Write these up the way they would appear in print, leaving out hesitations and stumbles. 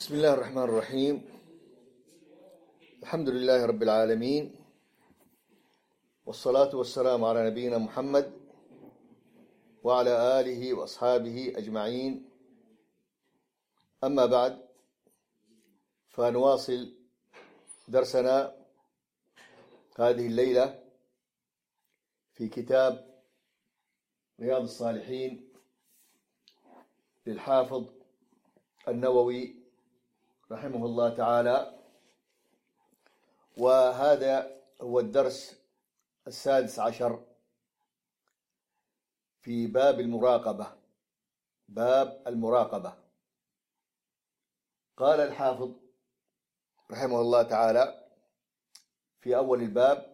بسم الله الرحمن الرحيم. الحمد لله رب العالمين، والصلاة والسلام على نبينا محمد وعلى آله وأصحابه أجمعين. أما بعد، فنواصل درسنا هذه الليلة في كتاب رياض الصالحين للحافظ النووي رحمه الله تعالى، وهذا هو الدرس 16 في باب المراقبة. باب المراقبة. قال الحافظ رحمه الله تعالى في أول الباب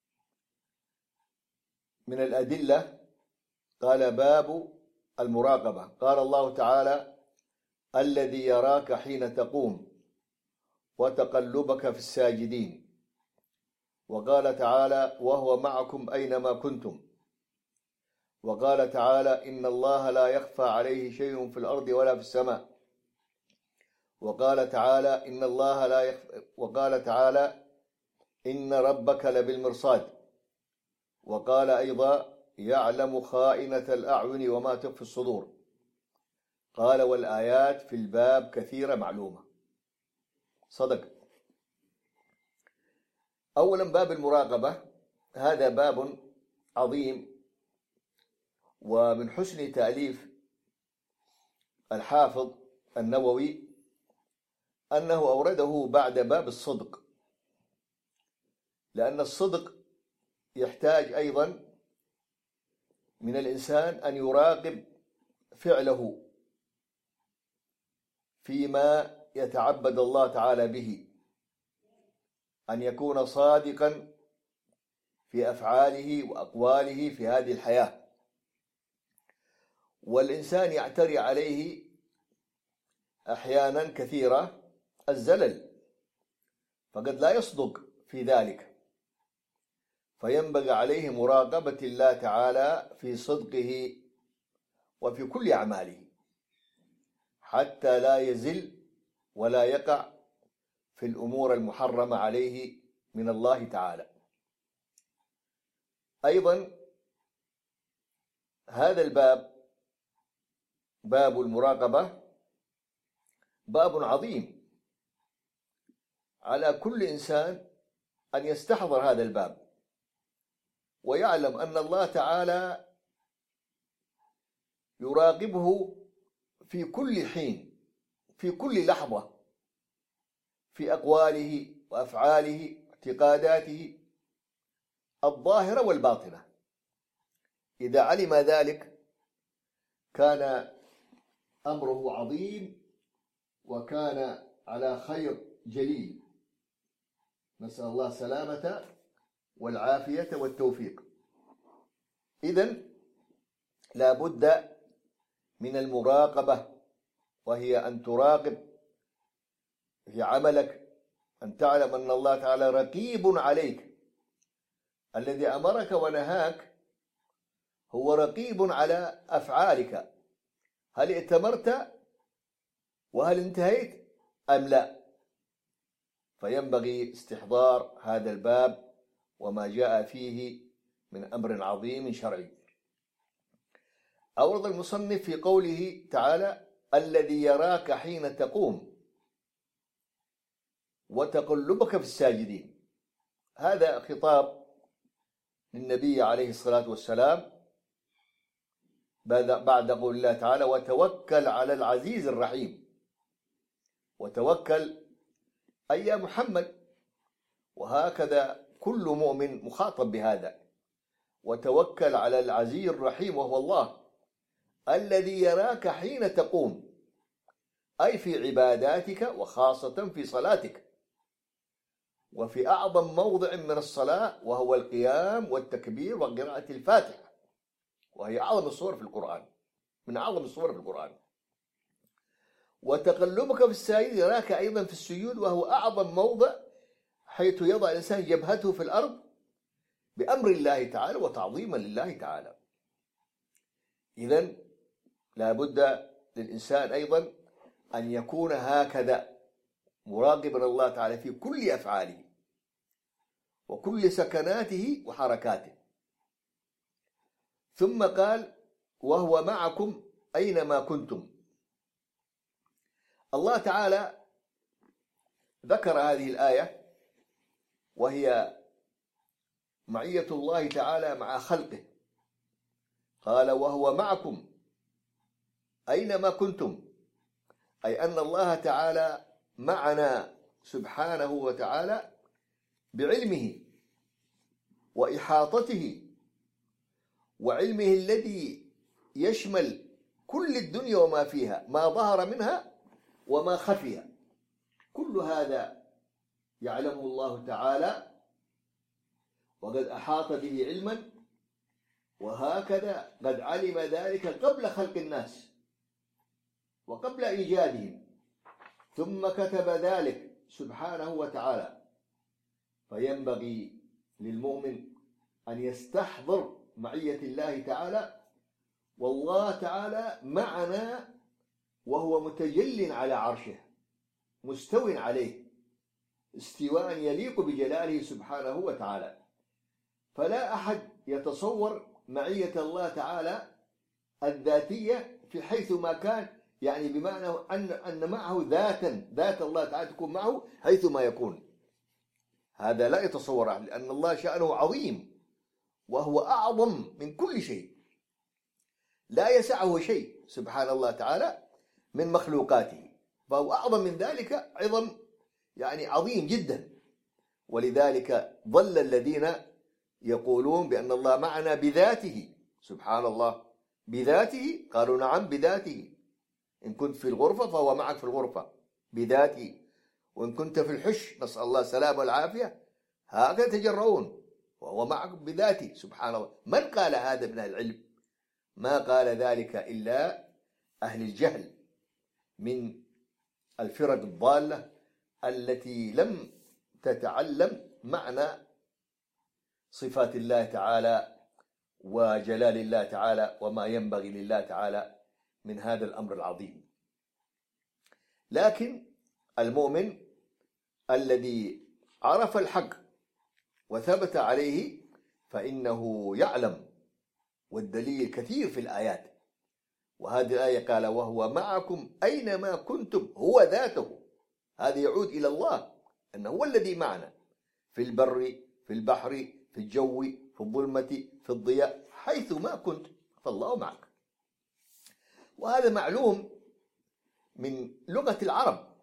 من الأدلة، قال باب المراقبة. قال الله تعالى: الذي يراك حين تقوم وتقلبك في الساجدين. وقال تعالى: وهو معكم أينما كنتم. وقال تعالى: إن الله لا يخفى عليه شيء في الأرض ولا في السماء. وقال تعالى: إن الله لا يخفى. وقال تعالى: إن ربك لبالمرصاد. وقال أيضا: يعلم خائنة الأعين وما تخفي الصدور. قال: والآيات في الباب كثيرة معلومة. صدق. أولا، باب المراقبة هذا باب عظيم، ومن حسن تأليف الحافظ النووي أنه أورده بعد باب الصدق، لأن الصدق يحتاج أيضا من الإنسان أن يراقب فعله فيما يتعبد الله تعالى به، أن يكون صادقا في أفعاله وأقواله في هذه الحياة. والإنسان يعتري عليه أحيانا كثيرة الزلل، فقد لا يصدق في ذلك، فينبغي عليه مراقبة الله تعالى في صدقه وفي كل أعماله، حتى لا يزل ولا يقع في الأمور المحرمة عليه من الله تعالى. أيضا هذا الباب، باب المراقبة، باب عظيم على كل إنسان أن يستحضر هذا الباب، ويعلم أن الله تعالى يراقبه في كل حين، في كل لحظة، في أقواله وأفعاله واعتقاداته الظاهرة والباطنة. إذا علم ذلك كان أمره عظيم، وكان على خير جليل. نسأل الله السلامة والعافية والتوفيق. إذن لا بد من المراقبة، وهي أن تراقب في عملك، أن تعلم أن الله تعالى رقيب عليك. الذي أمرك ونهاك هو رقيب على أفعالك، هل ائتمرت وهل انتهيت أم لا؟ فينبغي استحضار هذا الباب وما جاء فيه من أمر عظيم شرعي. أورد المصنف في قوله تعالى: الذي يراك حين تقوم وتقلبك في الساجدين. هذا خطاب للنبي عليه الصلاة والسلام بعد قول الله تعالى: وتوكل على العزيز الرحيم. وتوكل أي يا محمد، وهكذا كل مؤمن مخاطب بهذا. وتوكل على العزيز الرحيم، وهو الله الذي يراك حين تقوم، أي في عباداتك، وخاصة في صلاتك، وفي أعظم موضع من الصلاة، وهو القيام والتكبير وقراءة الفاتحة، وهي أعظم الصور في القرآن، من أعظم الصور في القرآن. وتقلبك في الساجد، يراك أيضا في السجود، وهو أعظم موضع حيث يضع الإنسان جبهته في الأرض بأمر الله تعالى وتعظيما لله تعالى. إذن لا بد للإنسان أيضا أن يكون هكذا مراقبا الله تعالى في كل أفعاله وكل سكناته وحركاته. ثم قال وهو معكم أينما كنتم. الله تعالى ذكر هذه الآية وهي معية الله تعالى مع خلقه. قال وهو معكم أينما كنتم، أي أن الله تعالى معنا سبحانه وتعالى بعلمه وإحاطته وعلمه الذي يشمل كل الدنيا وما فيها، ما ظهر منها وما خفي، كل هذا يعلمه الله تعالى وقد أحاط به علما، وهكذا قد علم ذلك قبل خلق الناس وقبل إيجادهم، ثم كتب ذلك سبحانه وتعالى. فينبغي للمؤمن أن يستحضر معية الله تعالى، والله تعالى معنا وهو متجل على عرشه مستو عليه استواء يليق بجلاله سبحانه وتعالى. فلا أحد يتصور معية الله تعالى الذاتية في حيث ما كان، يعني بمعنى أن معه ذات الله تعالى تكون معه حيث ما يكون، هذا لا يتصور أحد، لأن الله شأنه عظيم وهو أعظم من كل شيء، لا يسعه شيء سبحان الله تعالى من مخلوقاته، فهو أعظم من ذلك عظم يعني عظيم جدا. ولذلك ضل الذين يقولون بأن الله معنا بذاته، سبحان الله، بذاته، قالوا نعم بذاته، إن كنت في الغرفة فهو معك في الغرفة بذاته، وإن كنت في الحش نسأل الله السلامة والعافية هكذا تجرؤون وهو معك بذاته سبحان الله. من قال هذا من العلم؟ ما قال ذلك إلا أهل الجهل من الفرق الضالة التي لم تتعلم معنى صفات الله تعالى وجلال الله تعالى وما ينبغي لله تعالى من هذا الأمر العظيم. لكن المؤمن الذي عرف الحق وثبت عليه فإنه يعلم، والدليل كثير في الآيات، وهذه الآية قال وهو معكم أينما كنتم، هو ذاته، هذا يعود إلى الله أنه هو الذي معنا في البر في البحر في الجو في الظلمة في الضياء، حيث ما كنت فالله معك. وهذا معلوم من لغة العرب.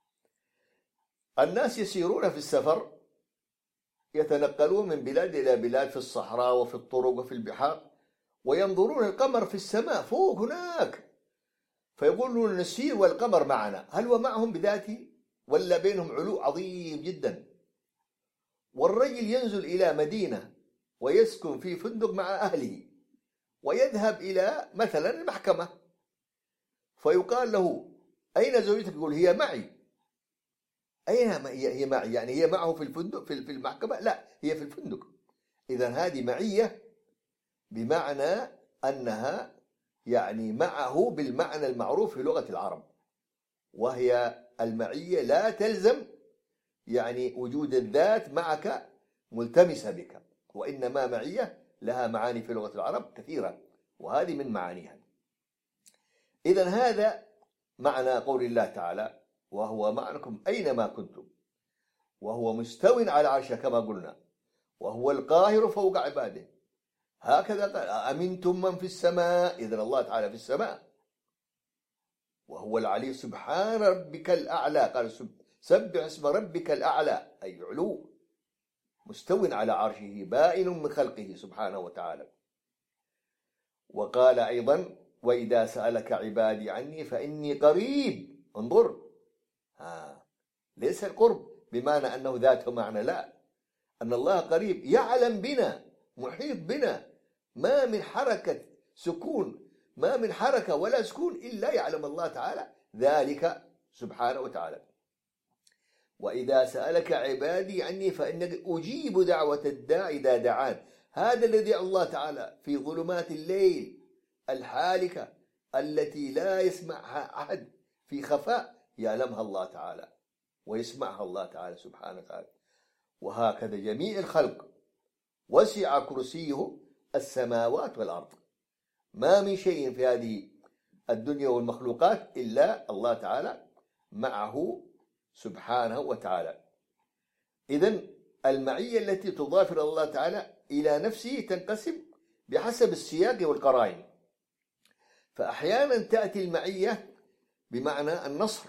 الناس يسيرون في السفر يتنقلون من بلاد إلى بلاد في الصحراء وفي الطرق وفي البحار، وينظرون القمر في السماء فوق هناك، فيقولون نسير والقمر معنا. هل هو معهم بذاته ولا بينهم علو عظيم جدا؟ والرجل ينزل إلى مدينة ويسكن في فندق مع أهله ويذهب إلى مثلا المحكمة، فيقال له أين زوجتك؟ يقول هي معي. أين هي معي؟ يعني هي معه في الفندق في المحكمة؟ لا، هي في الفندق. إذن هذه معية بمعنى أنها يعني معه بالمعنى المعروف في لغة العرب، وهي المعية لا تلزم يعني وجود الذات معك ملتمسة بك، وإنما معية لها معاني في لغة العرب كثيرة، وهذه من معانيها. إذن هذا معنى قول الله تعالى وهو معكم أينما كنتم وهو مستو على عرشه كما قلنا، وهو القاهر فوق عباده، هكذا قال أأمنتم من في السماء. إذن الله تعالى في السماء وهو العلي، سبحان ربك الأعلى، قال سبح اسم ربك الأعلى، أي علو، مستو على عرشه بائن من خلقه سبحانه وتعالى. وقال أيضا وإذا سألك عبادي عني فإني قريب. انظر، ليس القرب بمعنى أنه ذاته معنى، لا، أن الله قريب يعلم بنا محيط بنا، ما من حركة سكون، ما من حركة ولا سكون إلا يعلم الله تعالى ذلك سبحانه وتعالى. وإذا سألك عبادي عني فإنك أجيب دعوة الداع إذا دعان. هذا الذي الله تعالى في ظلمات الليل الحالكة التي لا يسمعها أحد في خفاء يعلمها الله تعالى، ويسمعها الله تعالى سبحانه وتعالى. وهكذا جميع الخلق وسع كرسيه السماوات والأرض، ما من شيء في هذه الدنيا والمخلوقات إلا الله تعالى معه سبحانه وتعالى. إذن المعية التي تضاف الله تعالى إلى نفسه تنقسم بحسب السياق والقرائن. فأحيانا تأتي المعية بمعنى النصر،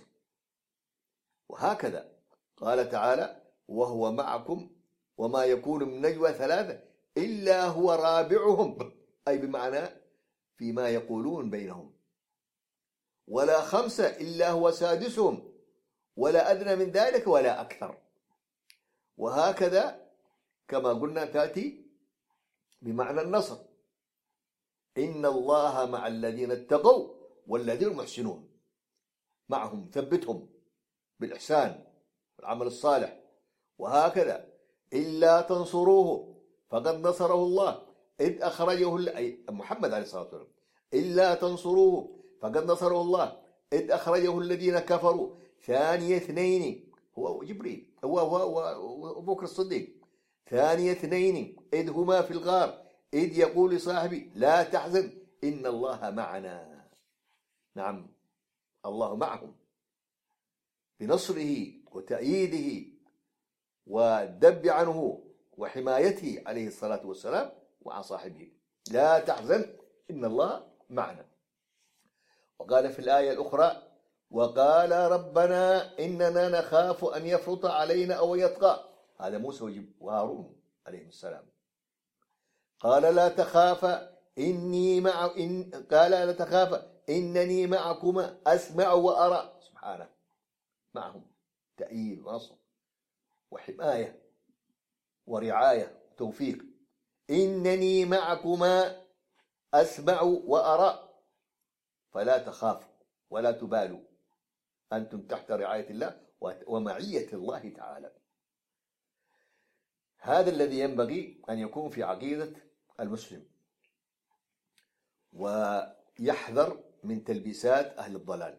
وهكذا قال تعالى: وهو معكم وما يكون من نجوى ثلاثة إلا هو رابعهم، أي بمعنى فيما يقولون بينهم، ولا خمسة إلا هو سادسهم، ولا أدنى من ذلك ولا أكثر. وهكذا كما قلنا تأتي بمعنى النصر: إن الله مع الذين اتقوا والذين محسنون، معهم ثبتهم بالإحسان والعمل الصالح. وهكذا إلا تنصروه فقد نصره الله إذ أخرجه، أي محمد عليه الصلاة والسلام، إلا تنصروه فقد نصره الله إذ أخرجه الذين كفروا ثاني اثنين، هو جبريل، هو أبو بكر الصديق، ثاني اثنين إذ هما في الغار إذ يقول لصاحبه لا تحزن إن الله معنا. نعم، الله معهم بنصره وتأييده والذب عنه وحمايته عليه الصلاة والسلام وعن صاحبه. لا تحزن إن الله معنا. وقال في الآية الأخرى: وقال ربنا إننا نخاف أن يفرط علينا أو يطغى. هذا موسى وهارون عليهم السلام. قال لا تخافا قال لا تخافا إنني معكما أسمع وأرى. سبحانه، معهم تأييد ونصر وحماية ورعاية وتوفيق. إنني معكما أسمع وأرى فلا تخافوا ولا تبالوا، أنتم تحت رعاية الله ومعية الله تعالى. هذا الذي ينبغي أن يكون في عقيدة المسلم، ويحذر من تلبيسات أهل الضلال.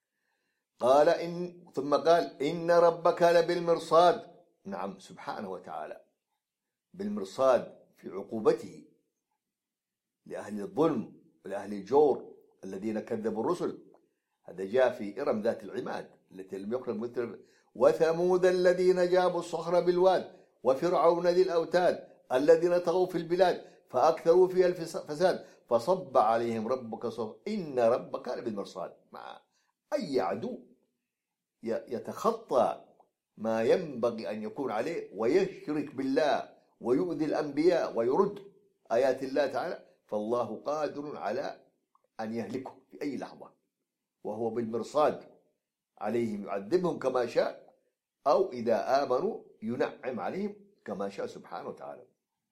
ثم قال: إن ربك لبالمرصاد. نعم، سبحانه وتعالى بالمرصاد في عقوبته لأهل الظلم ولأهل الجور الذين كذبوا الرسل. هذا جاء في إرم ذات العماد التي لم يخلق مثل وثمود الذين جابوا الصخر بالواد وفرعون ذي الأوتاد الذين طغوا في البلاد فأكثروا فيها الفساد فصب عليهم ربك صبا إن ربك لبالمرصاد. مع أي عدو يتخطى ما ينبغي أن يكون عليه ويشرك بالله ويؤذي الأنبياء ويرد آيات الله تعالى، فالله قادر على أن يهلكه في أي لحظة، وهو بالمرصاد عليهم يعذبهم كما شاء، أو إذا آمنوا ينعم عليهم كما شاء سبحانه وتعالى.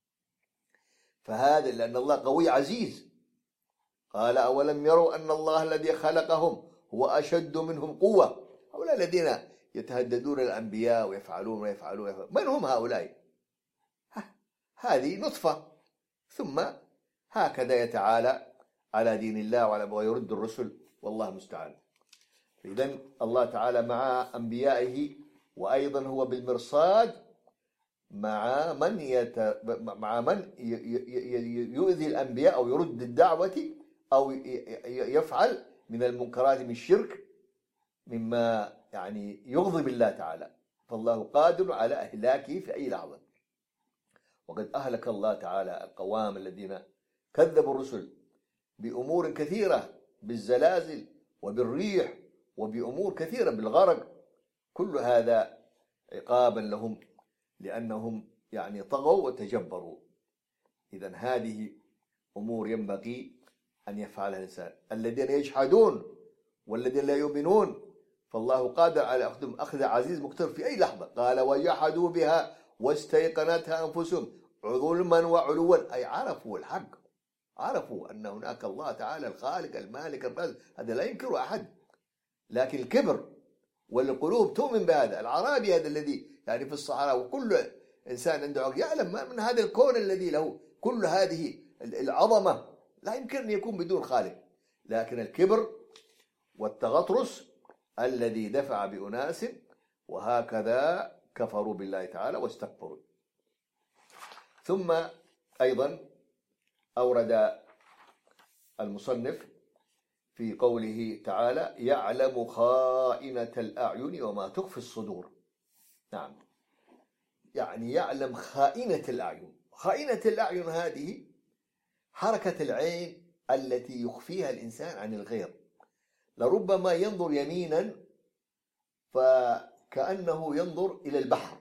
فهذا لأن الله قوي عزيز. قال: أولم يروا أن الله الذي خلقهم هو أشد منهم قوة. هؤلاء الذين يتهددون الأنبياء ويفعلون. من هم هؤلاء؟ هذه نطفة، ثم هكذا يتعالى على دين الله ويرد الرسل، والله المستعان. إذن الله تعالى مع أنبيائه، وأيضا هو بالمرصاد مع من يؤذي الأنبياء أو يرد الدعوة أو يفعل من المنكرات من الشرك مما يعني يغضب الله تعالى، فالله قادر على إهلاكه في أي لحظة. وقد أهلك الله تعالى القوام الذين كذبوا الرسل بأمور كثيرة، بالزلازل وبالريح وبأمور كثيرة، بالغرق. كل هذا عقابا لهم لأنهم يعني طغوا وتجبروا. إذن هذه أمور ينبغي أن يفعلها الإنسان. الذين يجحدون والذين لا يؤمنون فالله قادر على أخذهم أخذ عزيز مقتدر في أي لحظة. قال: وجحدوا بها واستيقنتها أنفسهم ظلما وعلوا، أي عرفوا الحق، عرفوا أن هناك الله تعالى الخالق المالك الرازق، هذا لا ينكره أحد. لكن الكبر والقلوب تؤمن بهذا. العربي هذا الذي يعني في الصحراء، وكل إنسان عنده عقل يعلم ما من هذا الكون الذي له كل هذه العظمة، لا يمكن أن يكون بدون خالق. لكن الكبر والتغطرس الذي دفع بأناس وهكذا كفروا بالله تعالى واستكبروا. ثم أيضا أورد المصنف في قوله تعالى: يعلم خائنة الأعين وما تخفي الصدور. نعم، يعني يعلم خائنة الأعين. خائنة الأعين هذه حركة العين التي يخفيها الإنسان عن الغير. لربما ينظر يمينا فكأنه ينظر إلى البحر،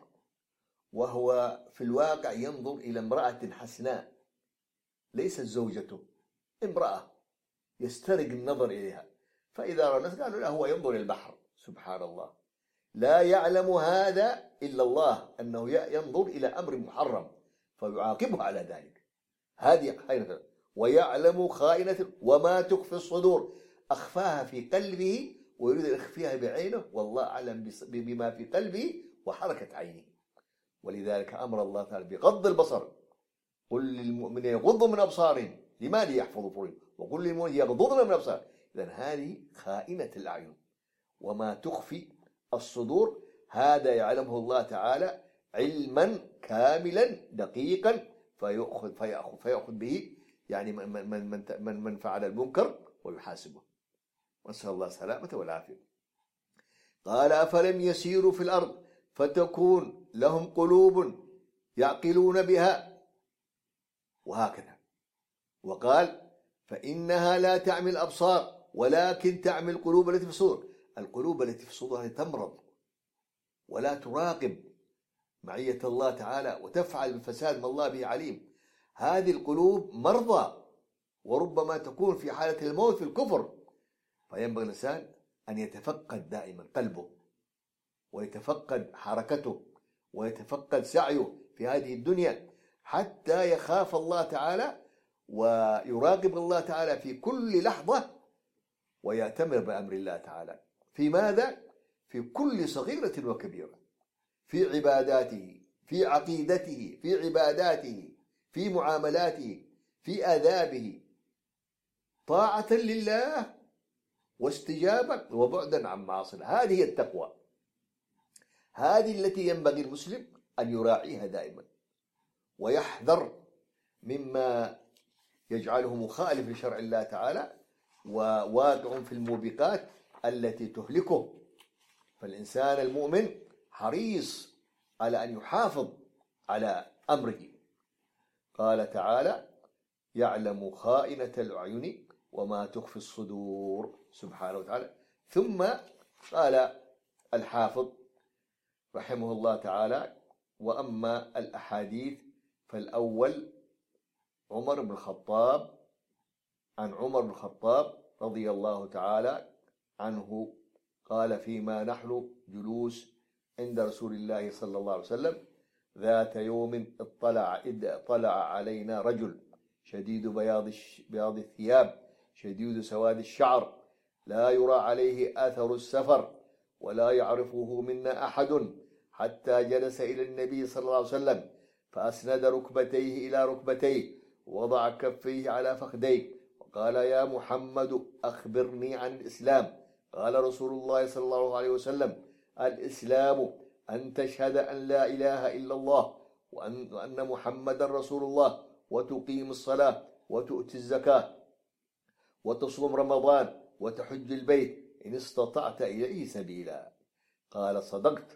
وهو في الواقع ينظر إلى امرأة حسناء ليست زوجته، امرأة يسترق النظر إليها، فإذا رأى الناس قالوا لا هو ينظر إلى البحر. سبحان الله، لا يعلم هذا إلا الله، أنه ينظر إلى أمر محرم فيعاقبه على ذلك. هذه خائنة. ويعلم خائنة وما تخفي الصدور، أخفاها في قلبه ويريد أن يخفيها بعينه، والله أعلم بما في قلبه وحركة عينه. ولذلك أمر الله تعالى بغض البصر: قل للمؤمنين يغضوا من أبصارهم لماذا يحفظوا فروجهم وقل للمؤمنين يغضضن من أبصارهم. إذن هذه خائنة الأعين. وما تخفي الصدور هذا يعلمه الله تعالى علما كاملا دقيقا، فيأخذ به يعني من فعل المنكر ويحاسبه. نسأل الله السلامة والعافية. قال: أفلم يسيروا في الأرض فتكون لهم قلوب يعقلون بها، وهكذا. وقال: فإنها لا تعمي الأبصار ولكن تعمي القلوب التي في الصدور. القلوب التي في الصدور تمرض ولا تراقب معية الله تعالى وتفعل بفساد ما الله به عليم. هذه القلوب مرضى، وربما تكون في حالة الموت في الكفر. فينبغي الإنسان أن يتفقد دائما قلبه، ويتفقد حركته، ويتفقد سعيه في هذه الدنيا، حتى يخاف الله تعالى ويراقب الله تعالى في كل لحظة، ويأتمر بأمر الله تعالى في ماذا؟ في كل صغيرة وكبيرة، في عباداته، في عقيدته، في عباداته، في معاملاته، في آدابه، طاعة لله واستجابة وبعدا عن معاصي. هذه هي التقوى، هذه التي ينبغي المسلم أن يراعيها دائما، ويحذر مما يجعله مخالف لشرع الله تعالى وواقع في الموبقات التي تهلكه. فالإنسان المؤمن حريص على أن يحافظ على أمره. قال تعالى: يعلم خائنة الأعين وما تخفي الصدور، سبحانه وتعالى. ثم قال الحافظ رحمه الله تعالى: وأما الأحاديث فالأول عمر بن الخطاب، عن عمر بن الخطاب رضي الله تعالى عنه قال: فيما نحن جلوس عند رسول الله صلى الله عليه وسلم ذات يوم اطلع علينا رجل شديد بياض الثياب شديد سواد الشعر لا يرى عليه أثر السفر ولا يعرفه منا أحد، حتى جلس إلى النبي صلى الله عليه وسلم فأسند ركبتيه إلى ركبتيه ووضع كفيه على فخذيه وقال: يا محمد أخبرني عن الإسلام. قال رسول الله صلى الله عليه وسلم: الإسلام أن تشهد أن لا إله إلا الله وأن محمدا رسول الله، وتقيم الصلاة، وتؤتي الزكاة، وتصوم رمضان، وتحج البيت إن استطعت إليه سبيلا. قال: صدقت.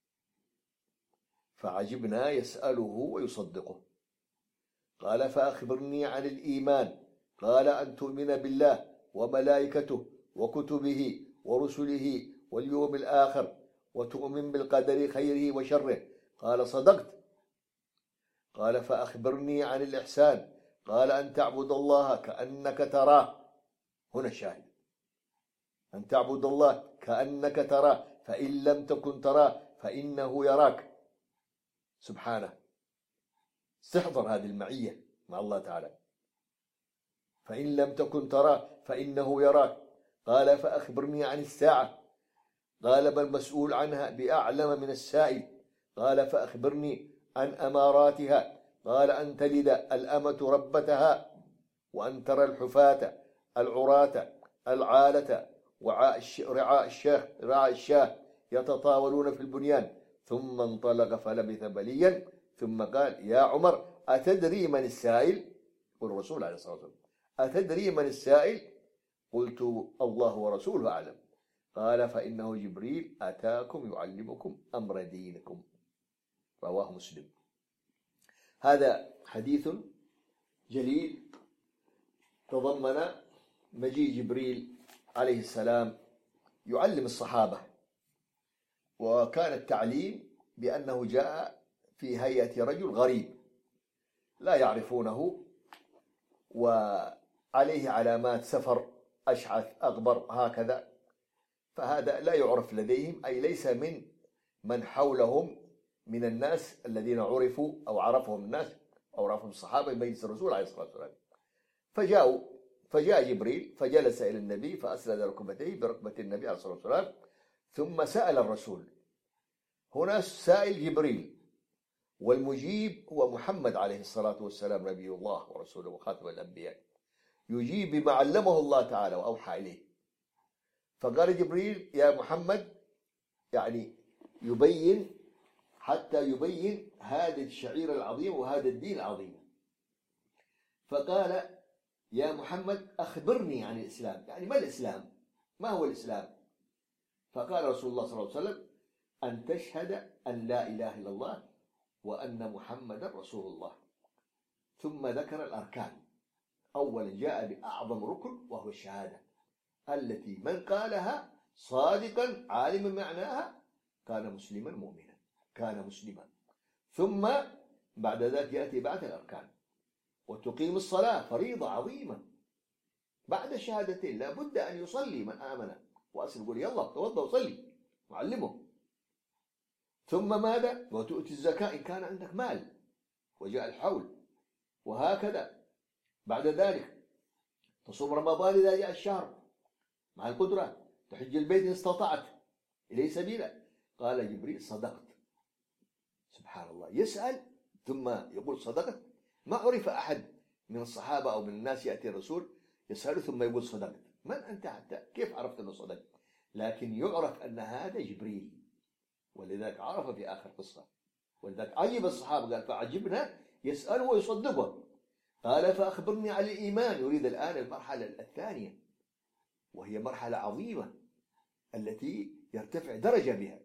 فعجبنا يسأله ويصدقه. قال: فأخبرني عن الإيمان. قال: أن تؤمن بالله وملائكته وكتبه ورسله واليوم الآخر، وتؤمن بالقدر خيره وشره. قال: صدقت. قال: فأخبرني عن الإحسان. قال: أن تعبد الله كأنك تراه. هنا الشاهد: أن تعبد الله كأنك تراه، فإن لم تكن تراه فإنه يراك. سبحانه، استحضر هذه المعية مع الله تعالى. فإن لم تكن تراه فإنه يراك. قال: فأخبرني عن الساعة. قال: ما المسؤول عنها بأعلم من السائل. قال: فأخبرني عن أماراتها. قال: أن تلد الأمة ربتها، وأن ترى الحفاة العراة العالة رعاء الشاه يتطاولون في البنيان، ثم انطلق فلبث مليا، ثم قال: يا عمر أتدري من السائل؟ قل الرسول عليه الصلاة والسلام: أتدري من السائل؟ قلت: الله ورسوله أعلم. قال: فإنه جبريل أتاكم يعلمكم أمر دينكم. رواه مسلم. هذا حديث جليل تضمن مجيء جبريل عليه السلام يعلم الصحابة، وكان التعليم بأنه جاء في هيئة رجل غريب لا يعرفونه، وعليه علامات سفر، أشعث أغبر هكذا، فهذا لا يعرف لديهم، أي ليس من حولهم من الناس الذين عرفوا أو عرفهم الناس أو عرفهم الصحابة مجلس الرسول عليه الصلاة والسلام. فجاء جبريل فجلس إلى النبي فأسند ركبتيه بركبة النبي عليه الصلاة والسلام، ثم سأل الرسول. هنا سائل جبريل، والمجيب هو محمد عليه الصلاة والسلام، نبي الله ورسوله وخاتم الأنبياء، يجيب بما علمه الله تعالى وأوحى إليه. فقال جبريل: يا محمد، يعني حتى يبين هذا الشعير العظيم وهذا الدين العظيم. فقال: يا محمد أخبرني عن الإسلام، يعني ما الإسلام؟ ما هو الإسلام؟ فقال رسول الله صلى الله عليه وسلم: أن تشهد أن لا إله إلا الله وأن محمد رسول الله. ثم ذكر الأركان. أولا جاء بأعظم ركن وهو الشهادة، التي من قالها صادقا عالما معناها كان مسلما مؤمنا، كان مسلما. ثم بعد ذلك يأتي بعد الأركان، وتقيم الصلاة فريضة عظيمة بعد الشهادتين، لا بد أن يصلي من آمن وأسلم، يقول: يلا توضأ وصلي، معلمه. ثم ماذا؟ وتؤتي الزكاة إن كان عندك مال، وجاء الحول، وهكذا. بعد ذلك تصوم رمضان إذا جاء الشهر مع القدرة، تحج البيت إن استطعت إليه سبيلا. قال جبريل: صدقت. سبحان الله، يسأل ثم يقول صدقت. ما عرف أحد من الصحابة أو من الناس يأتي الرسول يسأله ثم يقول صدقت. من أنت حتى كيف عرفت أنه صدق؟ لكن يعرف أن هذا جبريل، ولذلك عرف في آخر قصة. ولذلك عجب الصحابة، قال: فعجبنا يسأله ويصدقه. قال: فأخبرني عن الإيمان. يريد الآن المرحلة الثانية، وهي مرحلة عظيمة التي يرتفع درجة بها.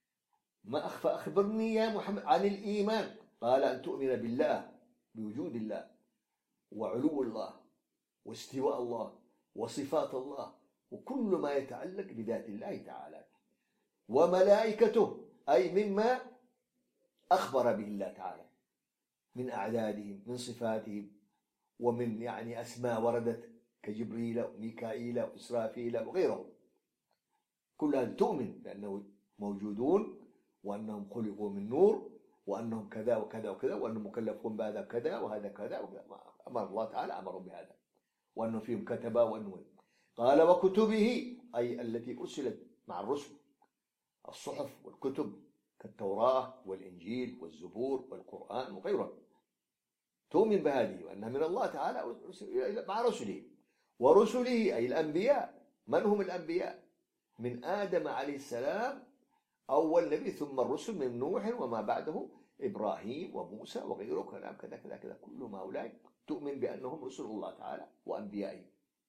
فأخبرني يا محمد عن الإيمان. قال: أن تؤمن بالله، بوجود الله وعلو الله واستواء الله وصفات الله وكل ما يتعلق بذات الله تعالى، وملائكته، أي مما أخبر به الله تعالى من أعدادهم، من صفاتهم، ومن يعني أسماء وردت كجبريل وميكائيل وإسرافيل وغيرهم. كل هذا تؤمن بأنه موجودون، وأنهم خلقوا من نور، وأنهم كذا وكذا وكذا، وأنهم مكلفون بهذا كذا وهذا كذا وكذا. أمر الله تعالى أمرهم بهذا، وأنه فيهم كتبا وأنه. قال: وكتبه، أي التي أرسلت مع الرسل، الصحف والكتب كالتوراة والإنجيل والزبور والقرآن وغيره. تؤمن بهذه وأنها من الله تعالى مع رسله. ورسله أي الأنبياء. من هم الأنبياء؟ من آدم عليه السلام أول نبي، ثم الرسل من نوح وما بعده إبراهيم وموسى وغيره، كلام كذا كذا كذا، كلهم هؤلاء تؤمن بأنهم رسل الله تعالى وأنبيائه،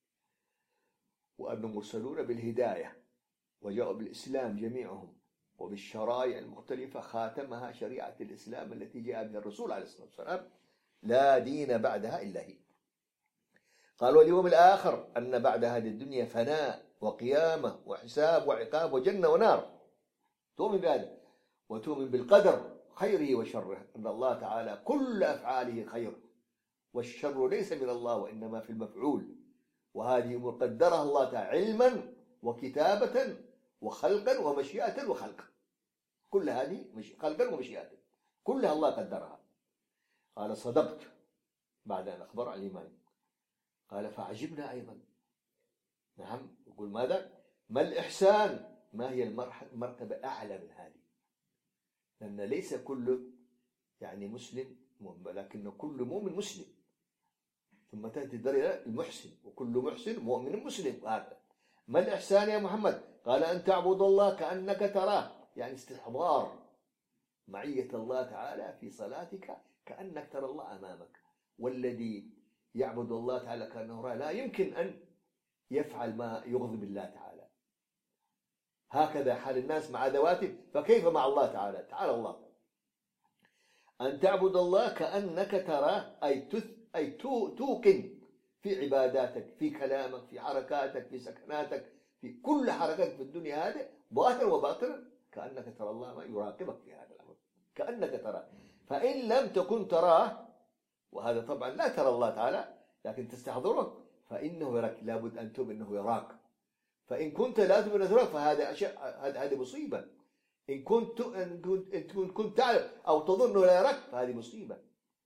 وأنهم مرسلون بالهداية، وجاءوا بالإسلام جميعهم، وبالشرائع المختلفة خاتمها شريعة الإسلام التي جاء بها الرسول عليه الصلاة والسلام، لا دين بعدها إلا هي. قال: واليوم الآخر، أن بعد هذه الدنيا فناء وقيامة وحساب وعقاب وجنة ونار. تؤمن بهذا. وتؤمن بالقدر خيره وشره، أن الله تعالى كل أفعاله خير، والشر ليس من الله وإنما في المفعول، وهذه مقدرها الله تعالى علما وكتابة وخلقا ومشيئة وخلقا. كل هذه خلقا ومشيئة كلها الله قدرها. قال: صدقت، بعد أن أخبر عن الإيمان. قال: فعجبنا أيضا. نعم. يقول: ماذا؟ ما الإحسان؟ ما هي المرتبة أعلى من هذه؟ لأن ليس كل يعني مسلم مؤمن، ولكن كل مؤمن مسلم، ثم تأتي الدرجة المحسن، وكل محسن مؤمن مسلم. هذا ما الإحسان يا محمد؟ قال أن تعبد الله كأنك تراه، يعني استحضار معية الله تعالى في صلاتك كأنك ترى الله أمامك. والذي يعبد الله تعالى كأنه راه لا يمكن أن يفعل ما يغضب الله تعالى. هكذا حال الناس مع ذواتهم، فكيف مع الله تعالى؟ تعالى الله. أن تعبد الله كأنك تراه، أي توقن في عباداتك، في كلامك، في حركاتك، في سكناتك، في كل حركاتك في الدنيا هذه ظاهرا وباطنا كأنك ترى الله ما يراقبك في هذا الأمر، كأنك تراه. فإن لم تكن تراه، وهذا طبعا لا ترى الله تعالى لكن تستحضره، فإنه يراك، لابد أن تؤمن أنه يراك. فإن كنت لا تؤمن أنه يراك فهذا هذه مصيبة. إن كنت تعلم أو تظن أنه لا يراك فهذه مصيبة.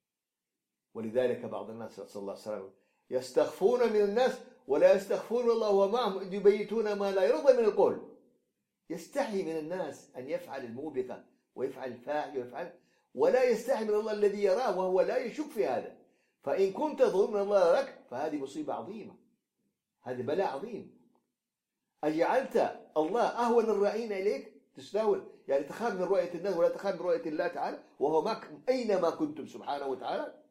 ولذلك بعض الناس صلى الله عليه وسلم يستخفون من الناس ولا يستخفون الله ومعهم يبيتون ما لا يرضى من القول. يستحي من الناس أن يفعل الموبقة ويفعل الفاحش ويفعل، ولا يستحي من الله الذي يراه وهو لا يشك في هذا. فإن كنت تظن أن الله يراك فهذه مصيبة عظيمة، هذا بلاء عظيم. أجعلت الله أهون الراعين إليك؟ تستهون يعني تخاف من رؤية الناس ولا تخاف من رؤية الله تعالى وهو معك أينما كنتم سبحانه وتعالى.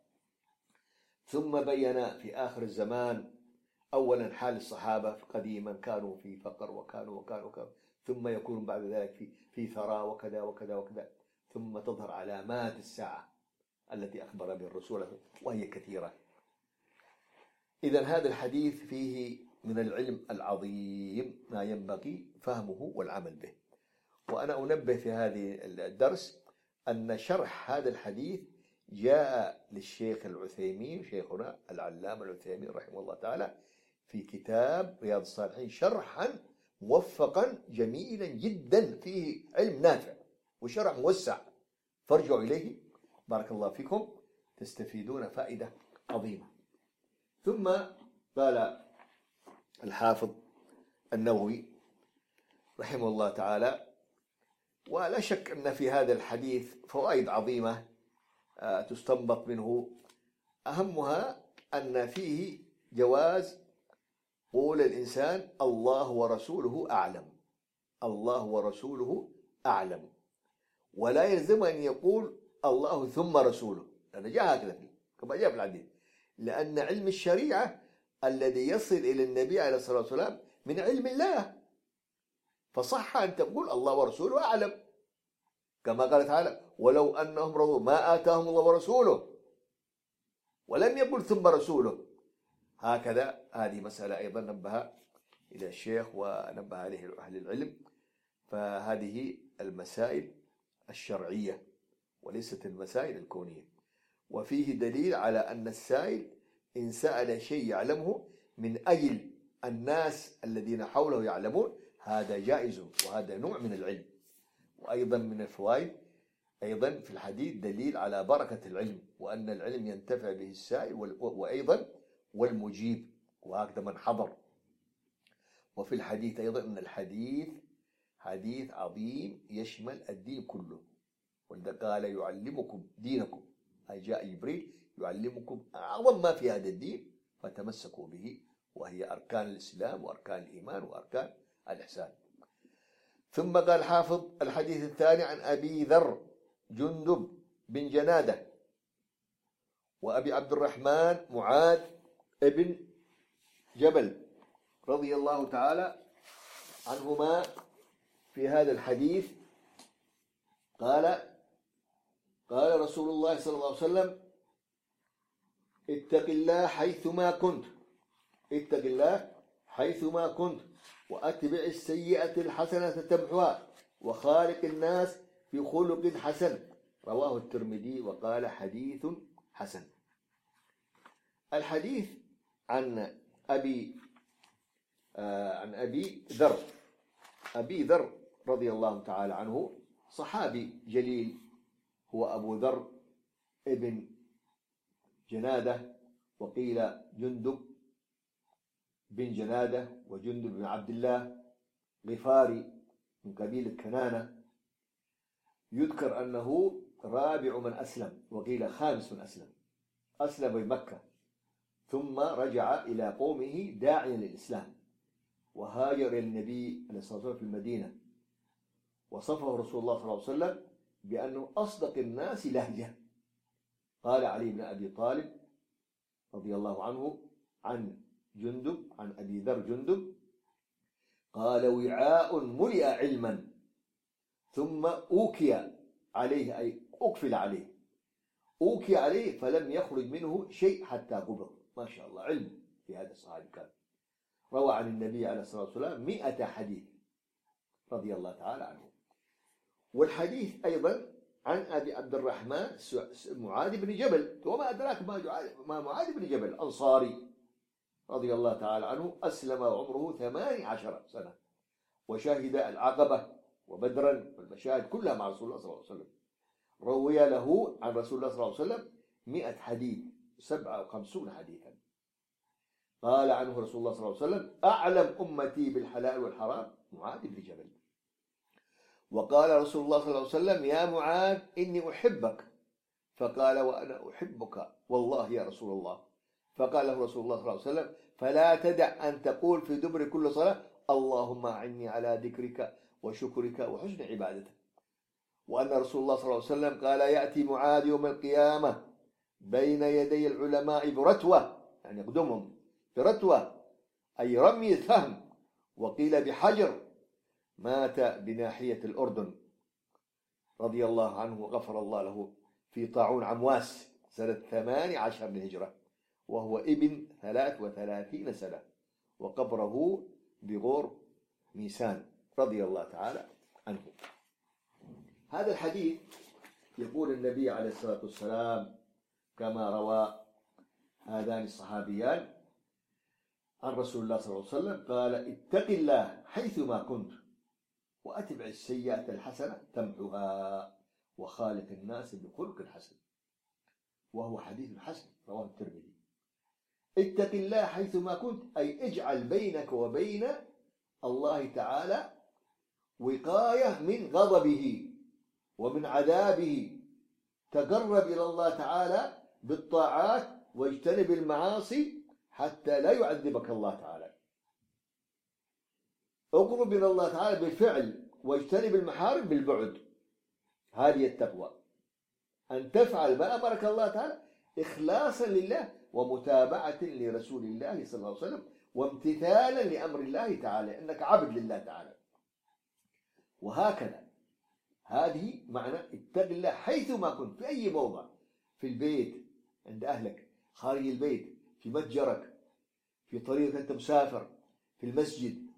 ثم بين في آخر الزمان أولا حال الصحابة قديما كانوا في فقر وكانوا ثم يكون بعد ذلك في ثراء وكذا وكذا وكذا، ثم تظهر علامات الساعة التي أخبر بها الرسول وهي كثيرة. إذن هذا الحديث فيه من العلم العظيم ما ينبغي فهمه والعمل به. وأنا أنبه في هذه الدرس أن شرح هذا الحديث جاء للشيخ العثيمين، شيخنا العلامة العثيمين رحمه الله تعالى، في كتاب رياض الصالحين شرحا موفقا جميلا جدا فيه علم نافع وشرح موسع، فارجعوا إليه بارك الله فيكم تستفيدون فائدة عظيمة. ثم قال الحافظ النووي رحمه الله تعالى: ولا شك أن في هذا الحديث فوائد عظيمة تستنبط منه، أهمها أن فيه جواز قول الإنسان الله ورسوله أعلم، الله ورسوله أعلم، ولا يلزم أن يقول الله ثم رسوله، لأن جاء هكذا كما جاء في الحديث، لأن علم الشريعة الذي يصل إلى النبي عليه الصلاة والسلام من علم الله، فصح أن تقول الله ورسوله أعلم، كما قال تعالى: ولو أنهم رضوا ما آتاهم الله ورسوله، ولم يقل ثم رسوله. هكذا هذه مسألة أيضا نبه إلى الشيخ ونبه عليه أهل العلم. فهذه المسائل الشرعية وليست المسائل الكونية. وفيه دليل على أن السائل إن سأل شيء يعلمه من أجل الناس الذين حوله يعلمون هذا جائز، وهذا نوع من العلم. وأيضا من الفوائد أيضا في الحديث دليل على بركة العلم، وأن العلم ينتفع به السائل وأيضا والمجيب، وهكذا من حضر. وفي الحديث أيضا أن الحديث حديث عظيم يشمل الدين كله، وإذا قال يعلمكم دينكم، أي جاء جبريل يعلمكم أعظم ما في هذا الدين فتمسكوا به، وهي أركان الإسلام وأركان الإيمان وأركان الإحسان. ثم قال حافظ الحديث الثاني عن أبي ذر جندب بن جنادة وأبي عبد الرحمن معاذ ابن جبل رضي الله تعالى عنهما في هذا الحديث. قال رسول الله صلى الله عليه وسلم: اتق الله حيثما كنت، اتق الله حيثما كنت، وأتبع السيئة الحسنة تمحها، وخالق الناس بخلق حسن. رواه الترمذي وقال حديث حسن. الحديث عن أبي ذر. أبي ذر رضي الله تعالى عنه صحابي جليل، هو أبو ذر ابن جنادة، وقيل جندب بن جنادة، وجندب بن عبد الله غفاري من قبيلة كنانة. يذكر أنه رابع من أسلم، وقيل خامس من أسلم بمكة، ثم رجع إلى قومه داعيا للإسلام، وهاجر إلى النبي عليه الصلاة والسلام في المدينة، وصفه رسول الله صلى الله عليه وسلم بأنه أصدق الناس لهجة. قال علي بن أبي طالب رضي الله عنه عن جندب، عن أبي ذر جندب، قال: وعاء ملئ علما ثم أوكي عليه، أي أقفل عليه، أوكي عليه فلم يخرج منه شيء حتى قبض. ما شاء الله، علم في هذا الصحابي كان. روى عن النبي عليه الصلاة والسلام 100 حديث رضي الله تعالى عنه. والحديث أيضا عن أبي عبد الرحمن معاذ بن جبل، وما أدراك ما معاذ بن جبل، أنصاري رضي الله تعالى عنه، أسلم وعمره 18 سنة، وشهد العقبة وبدرا والمشاهد كلها مع رسول الله صلى الله عليه وسلم. روي له عن رسول الله صلى الله عليه وسلم 100 حديث، 57 حديثا. قال عنه رسول الله صلى الله عليه وسلم: أعلم أمتي بالحلال والحرام معاذ بن جبل. وقال رسول الله صلى الله عليه وسلم: يا معاذ إني أحبك. فقال: وأنا أحبك والله يا رسول الله. فقال له رسول الله صلى الله عليه وسلم: فلا تدع أن تقول في دبر كل صلاة: اللهم أعني على ذكرك وشكرك وحسن عبادتك. وأن رسول الله صلى الله عليه وسلم قال: يأتي معاذ يوم القيامة بين يدي العلماء برتوة، يعني يقدمهم برتوة، أي رمي سهم، وقيل بحجر، مات بناحية الأردن رضي الله عنه وغفر الله له في طاعون عمواس سنة 18 للهجرة، وهو ابن 33 سنة، وقبره بغور ميسان رضي الله تعالى عنه. هذا الحديث يقول النبي عليه الصلاة والسلام كما روى هذان الصحابيان عن رسول الله صلى الله عليه وسلم، قال: اتق الله حيثما كنت وأتبع السيئة الحسنة تمحها وخالق الناس بخلق حسن. وهو حديث حسن رواه الترمذي. اتق الله حيثما كنت، أي اجعل بينك وبين الله تعالى وقاية من غضبه ومن عذابه. تقرب إلى الله تعالى بالطاعات واجتنب المعاصي حتى لا يعذبك الله تعالى. اقرب إلى الله تعالى بالفعل واجتنب المحارم بالبعد. هذه التقوى، أن تفعل ما أمرك الله تعالى إخلاصا لله ومتابعة لرسول الله صلى الله عليه وسلم وامتثالا لأمر الله تعالى، أنك عبد لله تعالى. وهكذا هذه معنى اتق الله حيثما كنت، في أي موضع، في البيت، عند أهلك، خارج البيت، في متجرك، في طريقك أنت مسافر، في المسجد،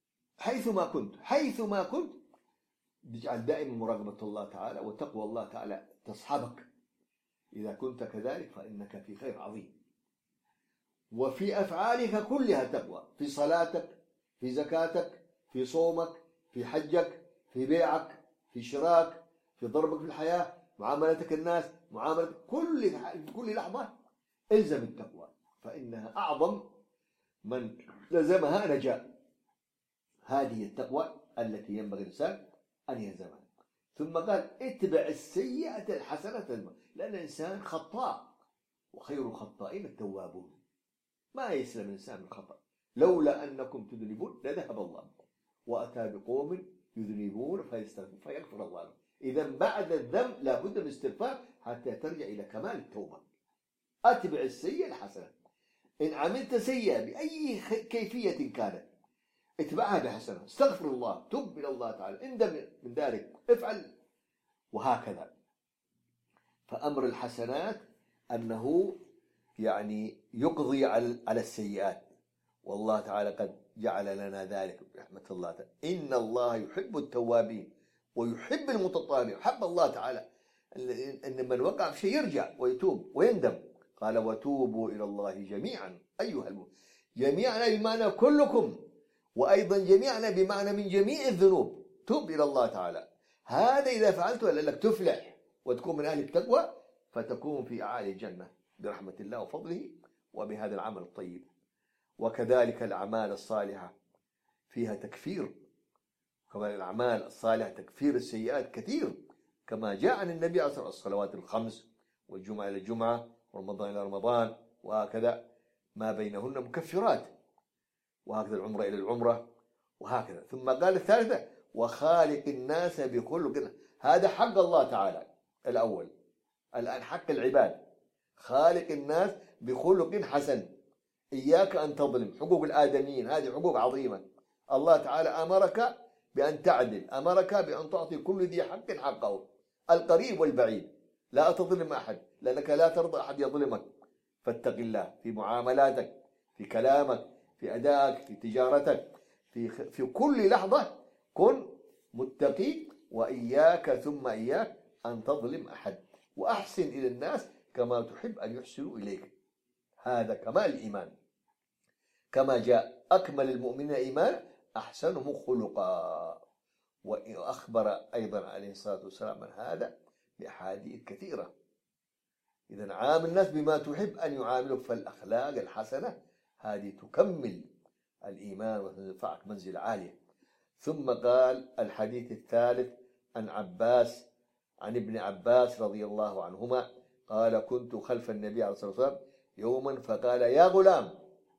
حيثما كنت تجعل دائما مراقبة الله تعالى وتقوى الله تعالى تصحبك. إذا كنت كذلك فإنك في خير عظيم. وفي أفعالك كلها تقوى، في صلاتك، في زكاتك، في صومك، في حجك، في بيعك، في شراك، في ضربك في الحياة، معاملتك الناس، معاملة كل لحظة الزم التقوى، فإنها أعظم من لزمها نجا. هذه التقوى التي ينبغي الإنسان أن يلزمها. ثم قال: اتبع السيئة الحسنة، لأن الإنسان خطاء وخير الخطائين التوابون. ما يسلم الإنسان من الخطأ. لولا أنكم تذنبون لذهب الله وأتى بقوم يذنبون فيغفر الله لهم. إذا بعد الذنب لابد من استغفار حتى ترجع إلى كمال التوبة. أتبع السيئة الحسنة. إن عملت سيئة بأي كيفية كانت اتبعها بحسنة، استغفر الله، تب إلى الله تعالى، اندم من ذلك، افعل، وهكذا. فأمر الحسنات أنه يعني يقضي على السيئات، والله تعالى قد جعل لنا ذلك برحمة الله تعالى. إن الله يحب التوابين ويحب المتطهرين. حب الله تعالى أن من وقع في شيء يرجع ويتوب ويندم. قال: وتوبوا إلى الله جميعا أيها المؤمنون. جميعا بمعنى كلكم، وأيضا جميعنا بمعنى من جميع الذنوب. توب إلى الله تعالى. هذا إذا فعلته لأنك تفلح وتكون من أهل التقوى، فتكون في أعالي الجنة برحمة الله وفضله وبهذا العمل الطيب. وكذلك الأعمال الصالحة فيها تكفير، كما الأعمال الصالحة تكفير السيئات كثير، كما جاء عن النبي عليه الصلوات الخمس والجمعة إلى الجمعة ورمضان إلى رمضان، وهكذا ما بينهن مكفرات. وهكذا العمرة إلى العمرة وهكذا. ثم قال الثالثة وخالق الناس بخلق. هذا حق الله تعالى الأول. الآن حق العباد، خالق الناس بخلق حسن. إياك أن تظلم. حقوق الآدميين هذه حقوق عظيمة. الله تعالى أمرك بأن تعدل، أمرك بأن تعطي كل ذي حق حقه، القريب والبعيد. لا تظلم أحد لأنك لا ترضى أحد يظلمك. فاتق الله في معاملاتك، في كلامك، في أدائك، في تجارتك، في كل لحظة كن متقي. وإياك ثم إياك أن تظلم أحد، وأحسن إلى الناس كما تحب أن يحسنوا إليك. هذا كمال الإيمان، كما جاء أكمل المؤمنين إيمانا أحسنهم خلقا. وأخبر أيضا عليه الصلاة والسلام من هذا بأحاديث كثيرة. إذا عامل الناس بما تحب أن يعاملوك. فالأخلاق الحسنة هذه تكمل الإيمان وترفعك منزلة عالية. ثم قال الحديث الثالث عن ابن عباس رضي الله عنهما قال كنت خلف النبي عليه الصلاة والسلام يوما فقال يا غلام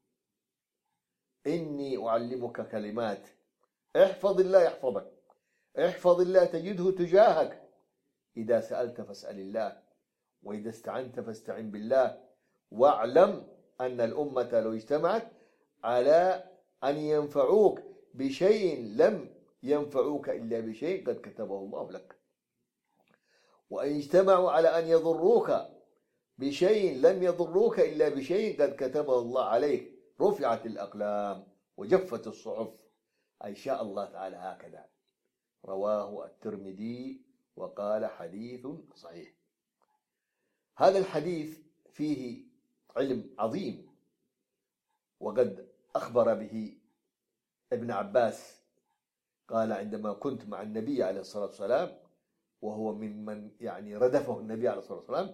إني أعلمك كلمات احفظ الله يحفظك، احفظ الله تجده تجاهك، إذا سألت فاسأل الله، وإذا استعنت فاستعن بالله، واعلم أن الأمة لو اجتمعت على أن ينفعوك بشيء لم ينفعوك إلا بشيء قد كتبه الله لك، وإن اجتمعوا على أن يضروك بشيء لم يضروك إلا بشيء قد كتبه الله عليك رفعت الأقلام وجفت الصحف. أي شاء الله تعالى هكذا. رواه الترمذي وقال حديث صحيح. هذا الحديث فيه علم عظيم، وقد أخبر به ابن عباس قال عندما كنت مع النبي عليه الصلاة والسلام، وهو ممن يعني ردفه النبي عليه الصلاة والسلام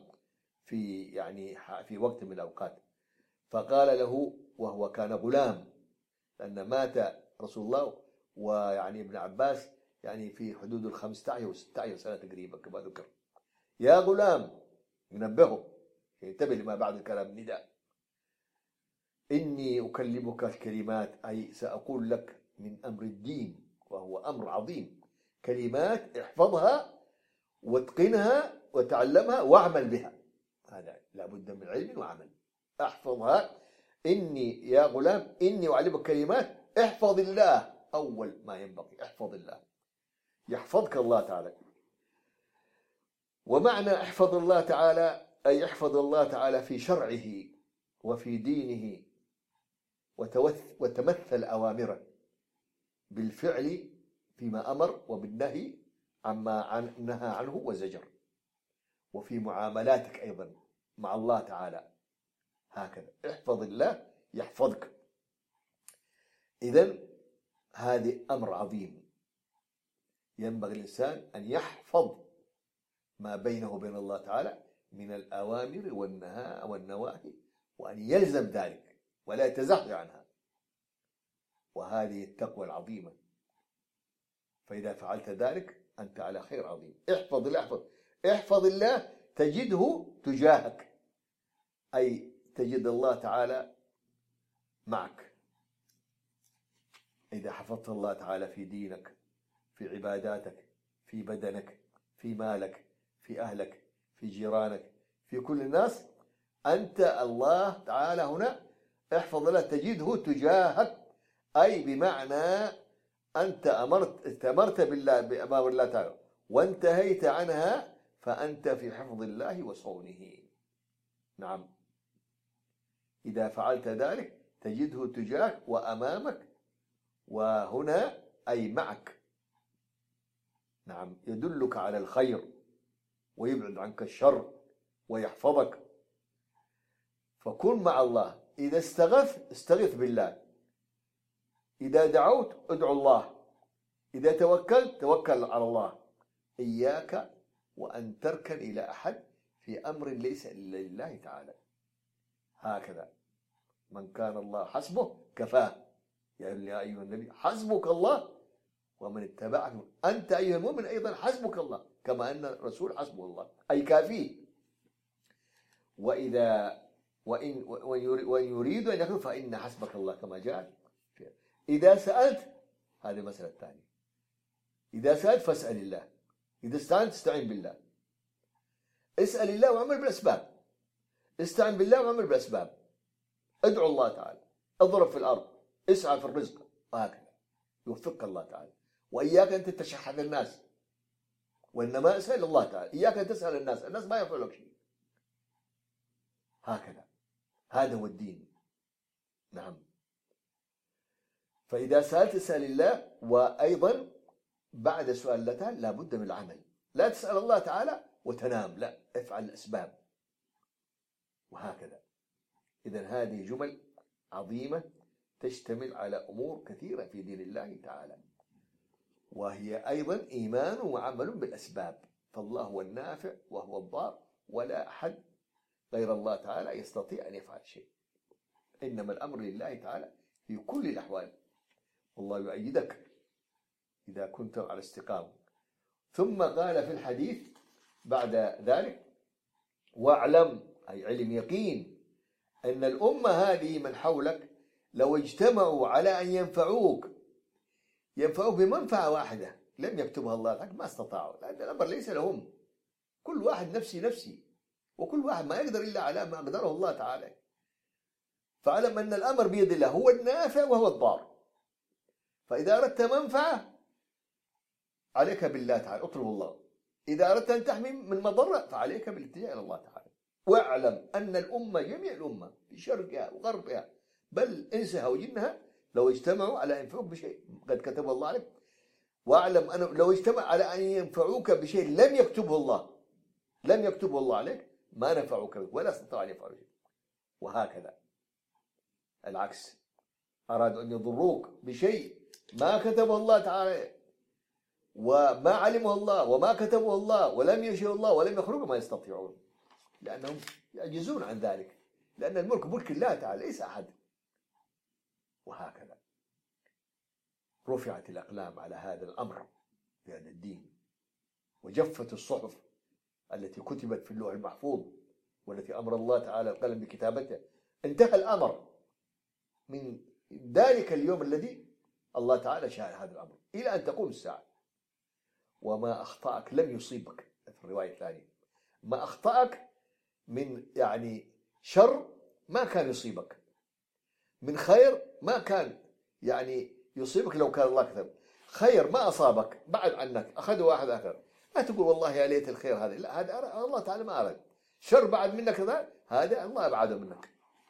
في وقت من الأوقات، فقال له وهو كان غلام، لأن مات رسول الله ويعني ابن عباس يعني في حدود 15 و 16 سنة تقريبا كما ذكر. يا غلام، ينبهه ينتبه لما بعد الكلام النداء. إني أكلمك كلمات، أي سأقول لك من أمر الدين، وهو أمر عظيم، كلمات احفظها واتقنها وتعلمها واعمل بها. هذا لابد من علم وعمل. احفظها. إني يا غلام إني أعلمك كلمات احفظ الله. أول ما ينبغي احفظ الله، يحفظك الله تعالى. ومعنى احفظ الله تعالى أي احفظ الله تعالى في شرعه وفي دينه، وتمثل أوامره بالفعل فيما أمر، وبالنهي عما نهى عنه وزجر، وفي معاملاتك أيضا مع الله تعالى هكذا. احفظ الله يحفظك. إذن هذا أمر عظيم، ينبغي الإنسان أن يحفظ ما بينه وبين الله تعالى من الأوامر والنواهي، وأن يلزم ذلك ولا يتزحزح عنها. وهذه التقوى العظيمة. فإذا فعلت ذلك أنت على خير عظيم. احفظ الله، احفظ الله تجده تجاهك، أي تجد الله تعالى معك. إذا حفظت الله تعالى في دينك، في عباداتك، في بدنك، في مالك، في أهلك، في جيرانك، في كل الناس، أنت الله تعالى هنا احفظ الله تجده تجاهك، أي بمعنى أنت استمرت بالله بأمر الله تعالى وانتهيت عنها، فأنت في حفظ الله وصونه. نعم، إذا فعلت ذلك تجده تجاهك وأمامك، وهنا أي معك. نعم، يدلك على الخير ويبعد عنك الشر ويحفظك. فكن مع الله. إذا استغث بالله، إذا دعوت ادعو الله، إذا توكلت توكل على الله. إياك وأن تركن إلى أحد في أمر ليس إلا لله تعالى. هكذا من كان الله حسبه كفاه. يا أيها النبي حسبك الله ومن اتبعك. أنت أيها المؤمن أيضا حسبك الله، كما أن الرسول حسبه الله أي كافيه. وإن يريد أن يكون فإن حسبك الله، كما جاء إذا سألت، هذه مسألة ثانية، إذا سألت فاسأل الله، إذا استعنت استعين بالله. اسأل الله واعمل بالأسباب، استعن بالله واعمل بالأسباب، ادعو الله تعالى، اضرب في الأرض، اسعى في الرزق، وهكذا يوفقك الله تعالى. وإياك أن تتشحذ الناس، وإنما اسأل الله تعالى. إياك أن تسأل الناس ما يفعل لك شيء. هكذا، هذا هو الدين. نعم. فإذا سألت اسأل الله. وأيضا بعد سؤال الله تعالى لابد من العمل. لا تسأل الله تعالى وتنام، لا، افعل الأسباب، وهكذا. إذن هذه جمل عظيمة تشتمل على أمور كثيرة في دين الله تعالى، وهي أيضا إيمان وعمل بالأسباب. فالله هو النافع وهو الضار، ولا أحد غير الله تعالى يستطيع أن يفعل شيء. إنما الأمر لله تعالى في كل الأحوال، والله يؤيدك إذا كنت على استقامة. ثم قال في الحديث بعد ذلك: واعلم، أي علم يقين، أن الأمة هذه من حولك لو اجتمعوا على أن ينفعوك بمنفعة واحدة لم يكتبها الله لك، ما استطاعوا، لأن الأمر ليس لهم. كل واحد نفسي نفسي، وكل واحد ما يقدر إلا على ما قدره الله تعالى. فاعلم أن الأمر بيد الله، هو النافع وهو الضار. فإذا أردت منفعة عليك بالله تعالى، اطلب الله. إذا أردت أن تحمي من مضرة فعليك بالاتجاه إلى الله تعالى. واعلم أن الأمة، جميع الأمة في شرقها وغربها، بل إنسها وجنها، لو اجتمعوا على أن ينفعوك بشيء قد كتبه الله عليك. واعلم أن لو اجتمع على أن ينفعوك بشيء لم يكتبه الله عليك ما نفعوك به ولا استطاعوا أن يفعلوا شيء. وهكذا العكس، أرادوا أن يضروك بشيء ما كتبه الله تعالى وما علمه الله وما كتبه الله ولم يشاء الله ولم يخلقه، ما يستطيعون، لأنهم يعجزون عن ذلك، لأن الملك ملك الله تعالى ليس أحد. وهكذا رفعت الأقلام على هذا الأمر في هذا الدين، وجفت الصحف التي كتبت في اللوح المحفوظ والتي أمر الله تعالى القلم بكتابته. انتهى الأمر من ذلك اليوم الذي الله تعالى شاء هذا الأمر إلى أن تقوم الساعة. وما أخطأك لم يصيبك، في الرواية الثانية، ما أخطأك من شر ما كان يصيبك، من خير ما كان يصيبك لو كان الله كتب. خير ما أصابك بعد عنك، أخذ واحد آخر، لا تقول والله يا ليت الخير هذا، لا، هذا الله تعالى ما أراد. شر بعد منك هذا الله أبعده منك.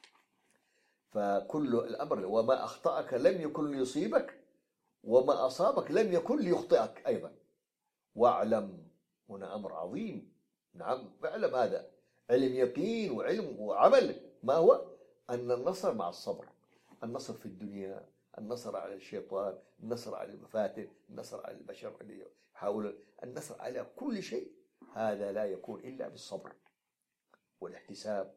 فكل الأمر وما أخطأك لم يكن ليصيبك، وما أصابك لم يكن ليخطئك أيضا. واعلم، هنا أمر عظيم. نعم، اعلم، هذا علم يقين وعلم وعمل. ما هو؟ أن النصر مع الصبر، النصر في الدنيا، النصر على الشيطان، النصر على المفاتن، النصر على البشر اللي يحاولون، النصر على كل شيء، هذا لا يكون إلا بالصبر والاحتساب،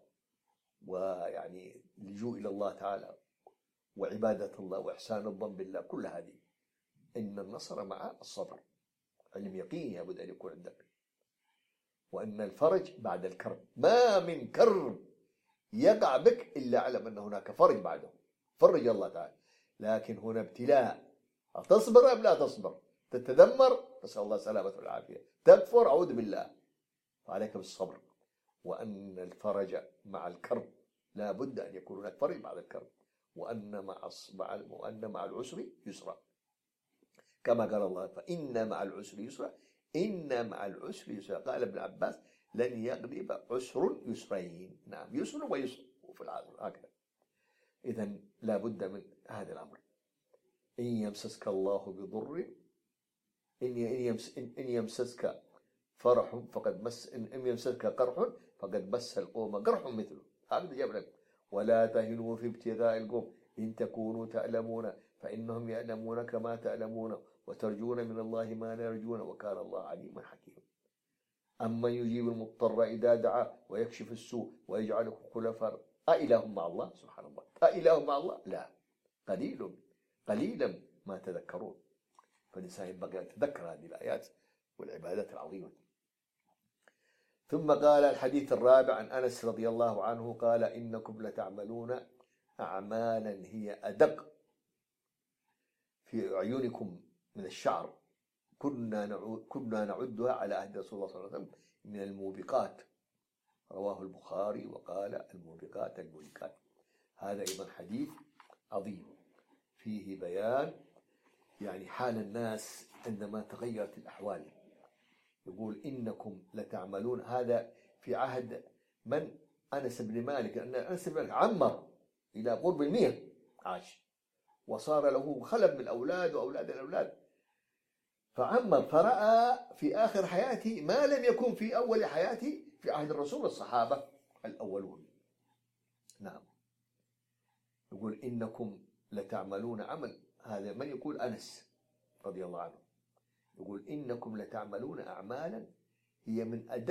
اللجوء إلى الله تعالى وعبادة الله وإحسان الظن بالله. كل هذه إن النصر مع الصبر. علم يقين لابد أن يكون عندك. وأن الفرج بعد الكرب، ما من كرب يقع بك إلا علم أن هناك فرج بعده، فرج الله تعالى. لكن هنا ابتلاء، تصبر أم لا تصبر؟ تتذمر، نسأل الله السلامة والعافية، تكفر، أعوذ بالله، فعليك بالصبر. وأن الفرج مع الكرب، لا بد أن يكون هناك فرج بعد الكرب. وأن مع العسر يسرا، كما قال الله: فإن مع العسر يسرا، إن مع العسر يسرا. قال ابن عباس: لن يغلب عسر يسرين. نعم، يسر ويسر في العصر، هكذا. إذن لا بد من هذا الأمر. إن يمسسك الله بضر، إن يمسسك فرح فقد مس، إن يمسسك قرح فقد مس القوم قرح مثله. هذا جاب لك: ولا تهنوا في ابتغاء القوم إن تكونوا تعلمون فإنهم يعلمون كما تعلمون وترجون من الله ما لا يرجون وكان الله عليما حكيما. أمن يجيب المضطر إذا دعا ويكشف السوء ويجعلكم خلفاء، أإله مع الله؟ سبحان الله، أإله مع الله؟ لا، قليلا ما تذكرون. فالإنسان ينبغي أن يتذكر هذه الآيات والعبادات العظيمة. ثم قال الحديث الرابع عن أنس رضي الله عنه قال: إنكم لتعملون أعمالا هي أدق في عيونكم من الشعر كنا نعدها على عهد رسول الله صلى الله عليه وسلم من الموبقات. رواه البخاري وقال الموبقات المهلكات. هذا أيضا حديث عظيم فيه بيان يعني حال الناس عندما تغيرت الأحوال. يقول إنكم لتعملون، هذا في عهد من؟ أنس بن مالك. أن أنس بن مالك عمر إلى قرب 100 عاش، وصار له خلف من الأولاد وأولاد الأولاد، فعمر فرأى في آخر حياته ما لم يكن في أول حياته في عهد الرسول الصحابة الأولون. نعم. يقول إنكم لتعملون عمل، هذا من يقول؟ أنس رضي الله عنه. يقول إنكم لتعملون أعمالا هي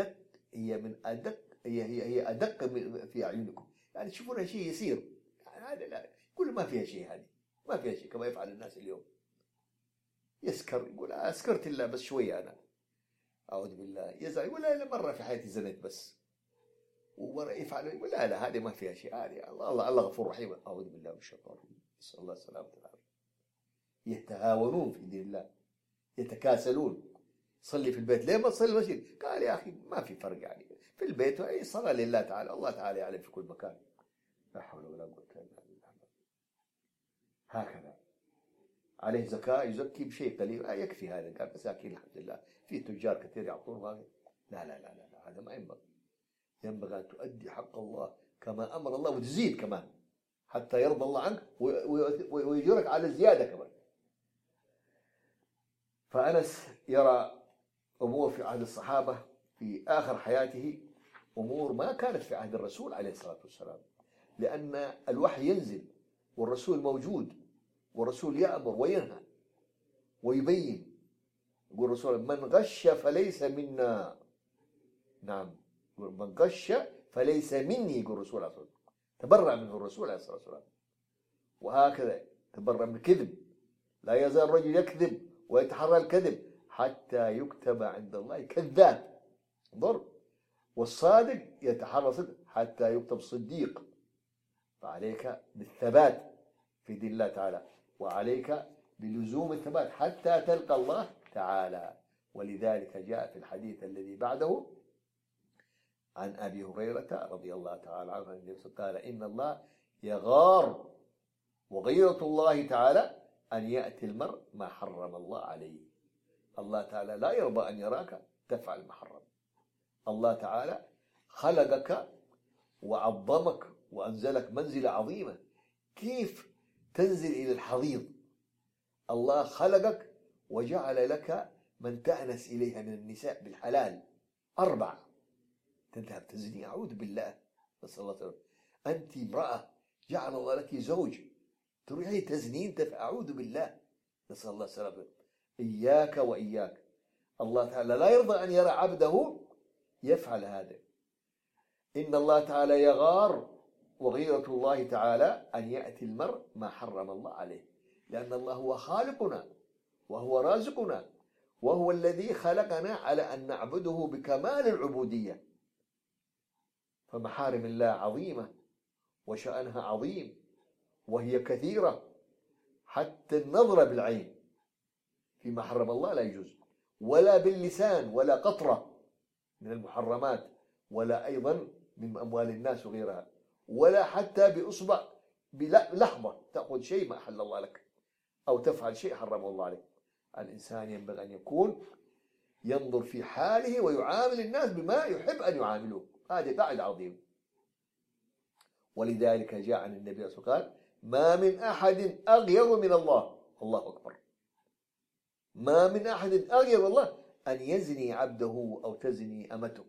أدق في أعينكم. يعني تشوفونها شيء يسير، يعني هذا لا يقول ما فيها شيء، هذه ما فيها شيء، كما يفعل الناس اليوم. يسكر يقول أسكرت إلا بس شوية أنا، أعوذ بالله. يزعل يقول لا مرة في حياتي زنيت بس، ومرة يفعل يقول لا هذه ما فيها شيء، هذه الله غفور رحيم. أعوذ بالله من الشيطان الرجيم، نسأل الله السلامة والعافية. يتهاونون في دين الله، يتكاسلون. صلي في البيت، ليه ما تصلي المسجد؟ قال يا أخي ما في فرق، يعني في البيت أي صلاة لله تعالى، الله تعالى يعلم في كل مكان. لا حول ولا قوة إلا بالله. هكذا عليه زكاة يزكي بشيء قليل يكفي، هذا قال مساكين الحمد لله. في تجار كثير يعطون. لا هذا ما ينبغي. ينبغي أن تؤدي حق الله كما أمر الله، وتزيد كمان حتى يرضى الله عنك ويجرك على الزيادة كمان. فأنس يرى أمور في عهد الصحابة في آخر حياته، أمور ما كانت في عهد الرسول عليه الصلاة والسلام، لأن الوحي ينزل والرسول موجود، والرسول يأمر وينهى ويبين. يقول الرسول من غش فليس منا. نعم، من غش فليس مني، يقول الرسول عليه الصلاة والسلام. تبرأ منه الرسول عليه الصلاة والسلام. وهكذا تبرأ من الكذب. لا يزال الرجل يكذب ويتحرى الكذب حتى يكتب عند الله كذاب. انظر، والصادق يتحرى صدق حتى يكتب صديق. فعليك بالثبات في دين الله تعالى، وعليك بلزوم الثبات حتى تلقى الله تعالى. ولذلك جاء في الحديث الذي بعده عن أبي هريرة رضي الله تعالى عنه قال إن الله يغار، وغيرة الله تعالى أن يأتي المرء ما حرم الله عليه. الله تعالى لا يرضى أن يراك تفعل محرم. الله تعالى خلقك وعظمك وأنزلك منزلة عظيمة. كيف تنزل إلى الحضيض؟ الله خلقك وجعل لك من تأنس إليها من النساء بالحلال 4. تذهب تزني؟ أعوذ بالله، نسأل الله تعالى. أنت امرأة جعل الله لك زوج، تروحي تزنين أعوذ بالله، نسأل الله السلامة. إياك وإياك. الله تعالى لا يرضى أن يرى عبده يفعل هذا. إن الله تعالى يغار، وغيرة الله تعالى أن يأتي المرء ما حرم الله عليه، لأن الله هو خالقنا وهو رازقنا، وهو الذي خلقنا على أن نعبده بكمال العبودية. فمحارم الله عظيمة وشأنها عظيم، وهي كثيرة، حتى النظر بالعين فيما حرم الله لا يجوز، ولا باللسان، ولا قطرة من المحرمات، ولا أيضا من أموال الناس وغيرها، ولا حتى بأصبع بلحظة تأخذ شيء ما أحل الله لك، أو تفعل شيء حرمه الله عليك. الإنسان ينبغي أن يكون ينظر في حاله ويعامل الناس بما يحب أن يعاملوه. هذه قاعدة عظيمة. ولذلك جاء عن النبي صلى الله عليه وسلم ما من أحد أغير من الله. الله أكبر. ما من أحد أغير من الله أن يزني عبده أو تزني أمته،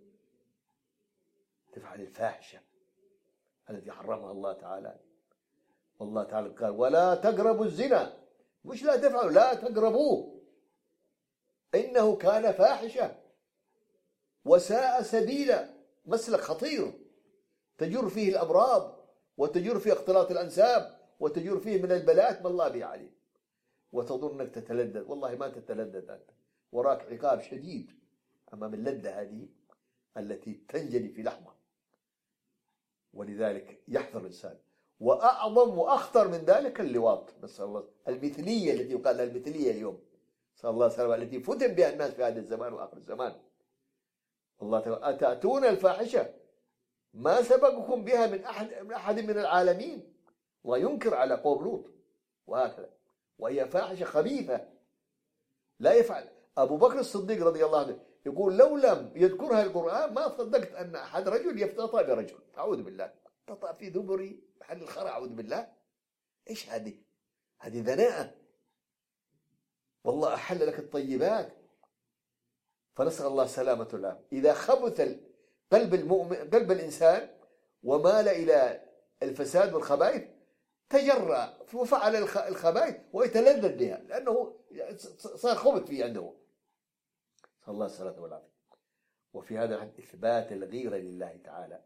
تفعل الفاحشة التي حرمها الله تعالى. والله تعالى قال ولا تقربوا الزنا، مش لا تفعلوا، لا تقربوه، إنه كان فاحشة وساء سبيلا. مسلك خطير تجر فيه الأمراض، وتجر فيه اختلاط الأنساب، وتجر فيه من البلاءات ما الله به عليه. وتظن أنك تتلذذ، والله ما تتلذذ أنت، وراك عقاب شديد أمام اللذة هذه التي تنجلي في لحظة. ولذلك يحذر الإنسان. وأعظم وأخطر من ذلك اللواط، نسأل الله المثلية التي يقال لها المثلية اليوم، نسأل الله السلامة، التي فتن بها الناس في هذا الزمان وآخر الزمان. الله تعالى أتأتون الفاحشة ما سبقكم بها من أحد من العالمين، وينكر على قوم لوط وهكذا، وهي فاحشة خبيثة لا يفعل. أبو بكر الصديق رضي الله عنه يقول لو لم يذكرها القرآن ما صدقت أن أحد رجل يفتطى برجل، أعوذ بالله، تطأ في ذبري محل الخرع، أعوذ بالله. إيش هذه ذناءة. والله أحل لك الطيبات، فنسأل الله السلامة والعافية. إذا خبث قلب المؤمن، قلب الإنسان، ومال إلى الفساد والخبائث، تجرأ وفعل الخبائث ويتلذذ بها، لأنه صار خبث فيه عنده. صلى الله السلامة والعافية. وفي هذا الحديث إثبات الغيرة لله تعالى،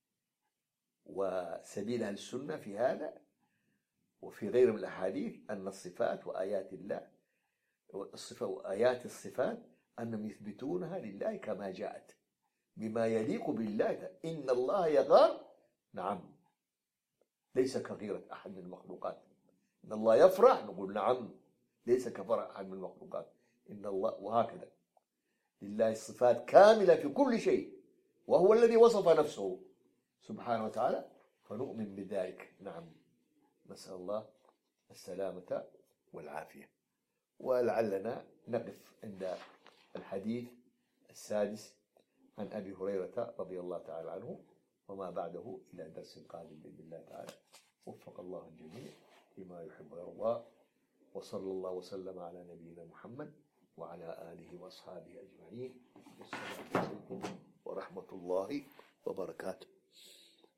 وسبيل أهل السنة في هذا وفي غير من الأحاديث أن الصفات وآيات الله، الصفات وآيات الصفات أنهم يثبتونها لله كما جاءت بما يليق بالله. إن الله يغار، نعم، ليس كغيرة أحد من المخلوقات. إن الله يفرح، نقول نعم، ليس كفرح أحد من المخلوقات. إن الله، وهكذا لله الصفات كاملة في كل شيء، وهو الذي وصف نفسه سبحانه وتعالى، فنؤمن بذلك. نعم، نسأل الله السلامة والعافية. ولعلنا نقف عند الحديث السادس عن أبي هريرة رضي الله تعالى عنه، وما بعده إلى درس قادم بإذن الله تعالى. وفق الله الجميع لما يحب ويرضى، وصلى الله وسلم على نبينا محمد وعلى آله وأصحابه أجمعين. والسلام عليكم ورحمة الله وبركاته.